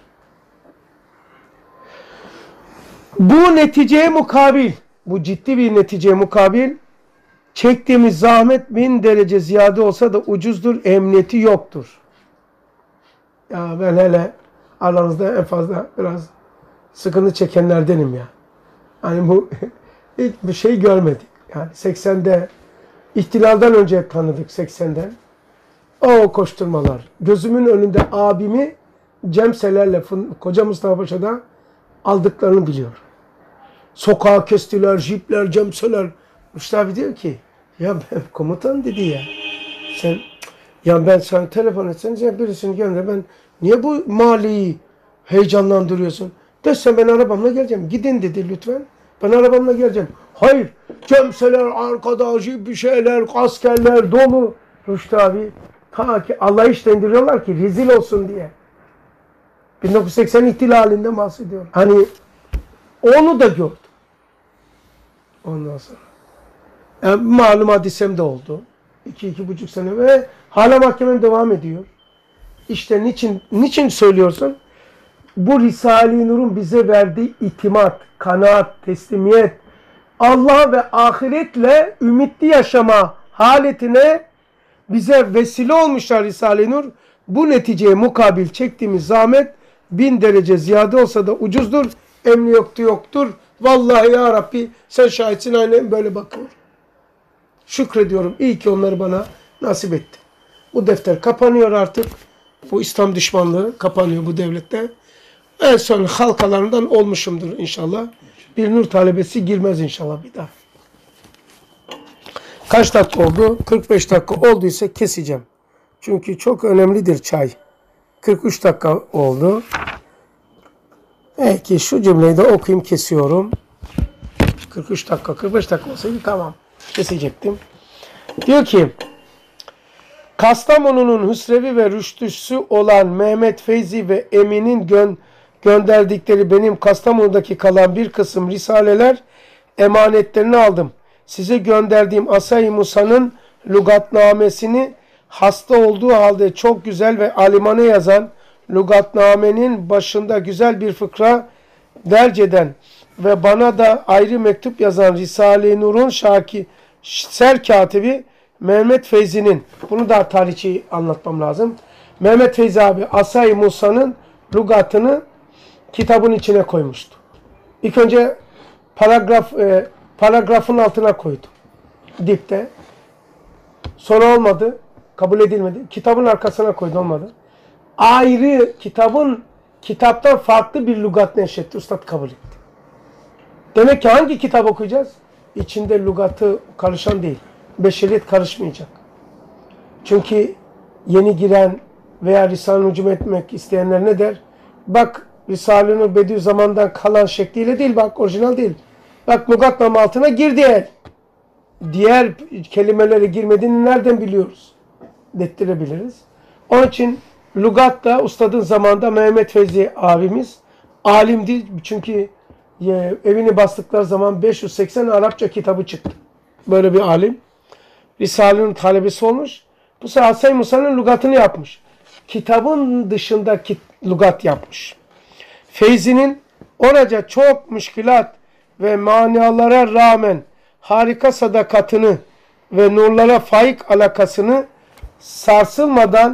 A: Bu neticeye mukabil, bu ciddi bir neticeye mukabil çektiğimiz zahmet 1000 derece ziyade olsa da ucuzdur, emniyeti yoktur. Ya ben hele aranızda en fazla biraz sıkıntı çekenlerdenim ya. Hani bu ilk bir şey görmedik. Yani 80'de ihtilalden önce tanıdık 80'den. O koşturmalar. Gözümün önünde abimi Cemselerle Koca Mustafa Paşa'da aldıklarını biliyorum. Sokağa kestiler, jipler, Cemseler. Rüştü abi diyor ki ya ben komutan dedi ya. Ben sana telefon etseniz ya birisini gönder. Ben niye bu maliyi heyecanlandırıyorsun? Dersen ben arabamla geleceğim. Gidin dedi lütfen. Ben arabamla geleceğim. Hayır. Cemseler arkada bir şeyler, askerler dolu. Rüştü abi ta ki Allah'ı işlendiriyorlar ki rezil olsun diye. 1980 ihtilalinden bahsediyorum. Hani onu da gördüm. Ondan sonra. Yani malum hadisem de oldu. 2-2,5 sene ve hala mahkemem devam ediyor. İşte niçin söylüyorsun? Bu Risale-i Nur'un bize verdiği itimat, kanaat, teslimiyet, Allah ve ahiretle ümitli yaşama haletine bize vesile olmuşlar Risale-i Nur. Bu neticeye mukabil çektiğimiz zahmet 1000 derece ziyade olsa da ucuzdur. Emni yoktur. Vallahi ya Rabbi sen şahitsin, aynen böyle bakıyor. Şükrediyorum. İyi ki onları bana nasip etti. Bu defter kapanıyor artık. Bu İslam düşmanlığı kapanıyor bu devlette. En son halkalarından olmuşumdur inşallah. Bir nur talebesi girmez inşallah bir daha. Kaç dakika oldu? 45 dakika olduysa keseceğim. Çünkü çok önemlidir çay. 43 dakika oldu. Belki şu cümleyi de okuyayım, kesiyorum. 43 dakika, 45 dakika olsaydı tamam. Kesecektim. Diyor ki Kastamonu'nun Hüsrevi ve Rüştüsü olan Mehmet Feyzi ve Emin'in gönderdikleri benim Kastamonu'daki kalan bir kısım risaleler emanetlerini aldım. Size gönderdiğim Asay-ı Musa'nın lügatnamesini hasta olduğu halde çok güzel ve alimane yazan, lügatnamenin başında güzel bir fıkra derc eden ve bana da ayrı mektup yazan Risale-i Nur'un serkatibi Mehmet Feyzi'nin, bunu da tarihçi anlatmam lazım. Mehmet Feyzi abi Asay-ı Musa'nın lügatını kitabın içine koymuştu. İlk önce paragrafın altına koydu. Dipte. Sonra olmadı. Kabul edilmedi. Kitabın arkasına koydu, olmadı. Ayrı kitaptan farklı bir lügat neşretti. Üstad kabul etti. Demek ki hangi kitap okuyacağız? İçinde lügatı karışan değil. Beşeriyet karışmayacak. Çünkü yeni giren veya Risale-i Nur hücum etmek isteyenler ne der? Bak Risale-i Nur Bediüzzaman'dan kalan şekliyle değil, bak orijinal değil. Bak lügatname altına girdi el. Diğer kelimelere girmediğini nereden biliyoruz? Dettirebiliriz. Onun için lügat da ustadın zamanında Mehmet Feyzi abimiz alimdi. Çünkü evini bastıkları zaman 580 Arapça kitabı çıktı. Böyle bir alim. Risale'nin talebesi olmuş. Bu sefer Asay Musa'nın lügatını yapmış. Kitabın dışındaki lügat yapmış. Feyzi'nin oraca çok müşkilat ve manalara rağmen harika sadakatini ve nurlara faik alakasını sarsılmadan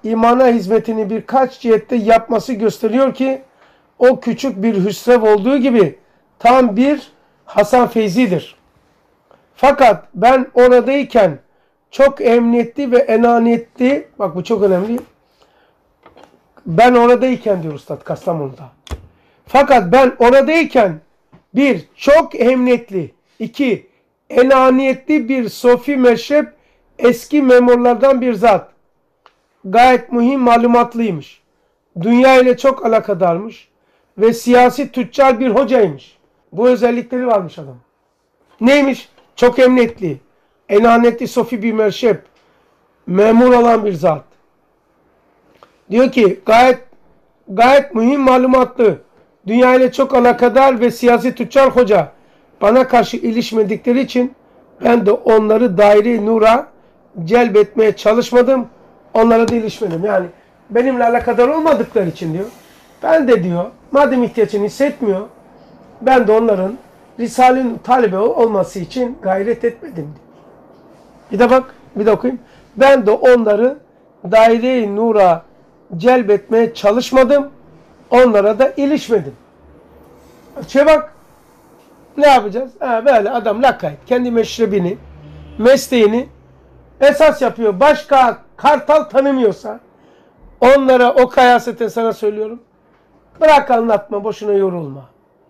A: imana hizmetini birkaç cihette yapması gösteriyor ki o küçük bir hüsrev olduğu gibi tam bir Hasan Feyzi'dir. Fakat ben oradayken çok emniyetli ve enaniyetli, bak bu çok önemli. Ben oradayken diyor Üstad Kastamonu'da. Fakat ben oradayken bir, çok emniyetli, iki, enaniyetli bir sofi meşrep eski memurlardan bir zat. Gayet mühim malumatlıymış. Dünya ile çok alakadarmış. Ve siyasi tüccar bir hocaymış. Bu özellikleri varmış adam. Neymiş? Çok emniyetli, enaniyetli sofi bir meşrep, memur olan bir zat. Diyor ki gayet mühim malumatlı, dünya ile çok alakadar ve siyasi tüccar hoca. Bana karşı ilişmedikleri için ben de onları daire-i nura celbetmeye çalışmadım. Onlara da ilişmedim. Yani benimle alakadar olmadıkları için diyor. Ben de diyor madem ihtiyacını hissetmiyor, ben de onların Risale'nin talebe olması için gayret etmedim diyor. Bir de bak, bir de okuyayım. Ben de onları daire-i nura celbetmeye çalışmadım. Onlara da ilişmedim. Şöyle bak. Ne yapacağız? Böyle adam lakayt. Kendi meşrebini, mesleğini esas yapıyor. Başka kartal tanımıyorsa onlara o kıyaseten sana söylüyorum. Bırak anlatma. Boşuna yorulma.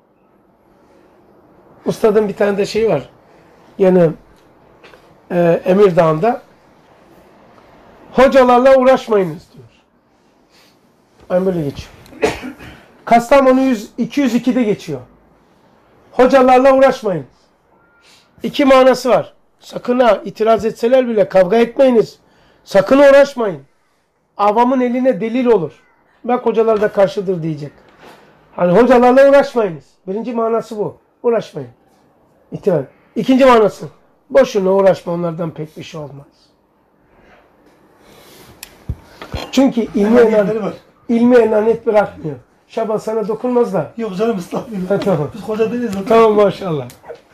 A: Ustadın bir tane de şeyi var. Yine Emirdağ'ında hocalarla uğraşmayınız diyor. Ben böyle geçiyor. Kastamonu 202'de geçiyor. Hocalarla uğraşmayın. İki manası var. Sakın ha itiraz etseler bile kavga etmeyiniz. Sakın uğraşmayın. Avamın eline delil olur. Bak hocalar da karşıdır diyecek. Hani hocalarla uğraşmayınız. Birinci manası bu. Uğraşmayın. İtiraz. İkinci manası. Boşuna uğraşma, onlardan pek bir şey olmaz. Çünkü ilmi enanet bırakmıyor. Şaban sana dokunmaz da.
B: Yok canım estağfurullah.
A: Tamam.
B: Biz hoca değiliz zaten.
A: Tamam maşallah.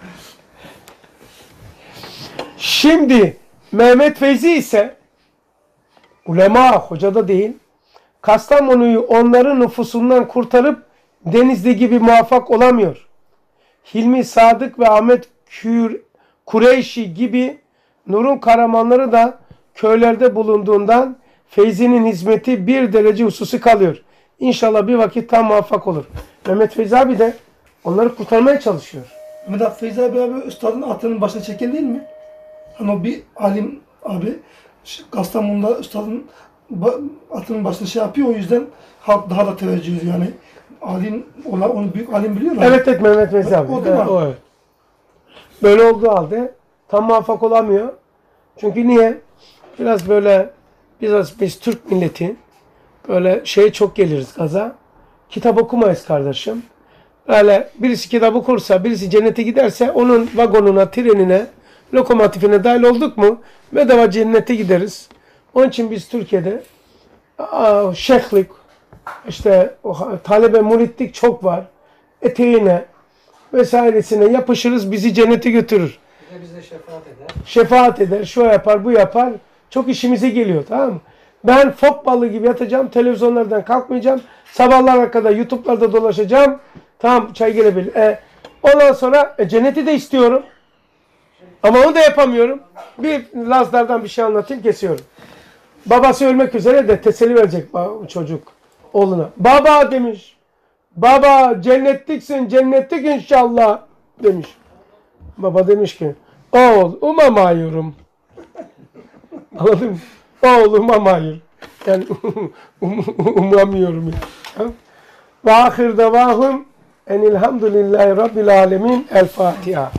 A: Şimdi Mehmet Feyzi ise ulema, hoca da değil, Kastamonu'yu onların nüfusundan kurtarıp Denizli gibi muvaffak olamıyor. Hilmi Sadık ve Ahmet Kureyşi gibi Nur'un kahramanları da köylerde bulunduğundan Feyzi'nin hizmeti bir derece hususi kalıyor. İnşallah bir vakit tam muvaffak olur. Mehmet Feyzi abi de onları kurtarmaya çalışıyor.
B: Mehmet Feyzi abi üstadın atının başına çeken değil mi? Hani o bir alim abi Kastamonu'da üstadın atının başına şey yapıyor, o yüzden halk daha da teveccüh ediyor yani. Alim, onu büyük alim biliyorlar.
A: Evet Mehmet Feyzi abi.
B: O değil mi?
A: O, evet. Böyle olduğu halde tam muvaffak olamıyor. Çünkü niye? Biz Türk milleti böyle çok geliriz gaza. Kitap okumayız kardeşim. Böyle birisi kitap okursa, birisi cennete giderse onun vagonuna, trenine, lokomotifine dahil olduk mu bedava cennete gideriz. Onun için biz Türkiye'de şeyhlik, talebe muritlik çok var. Eteğine vesairesine yapışırız, bizi cennete götürür.
C: Bir de bize şefaat eder.
A: Şefaat eder, şu yapar, bu yapar. Çok işimize geliyor, tamam mı? Ben fok balığı gibi yatacağım, televizyonlardan kalkmayacağım. Sabahlara kadar YouTube'larda dolaşacağım. Tamam, çay gelebilir. Ondan sonra cenneti de istiyorum. Ama onu da yapamıyorum. Bir Lazlardan bir şey anlatayım, kesiyorum. Babası ölmek üzere de teselli verecek çocuk oğluna. Baba demiş. Baba cennetliksin, cennetlik inşallah demiş. Baba demiş ki oğul umamayıyorum. Anladın mı? Oğlum umamayır. Yani umamıyorum. Ve ahir devahum enilhamdülillahi rabbil alemin. El Fatiha.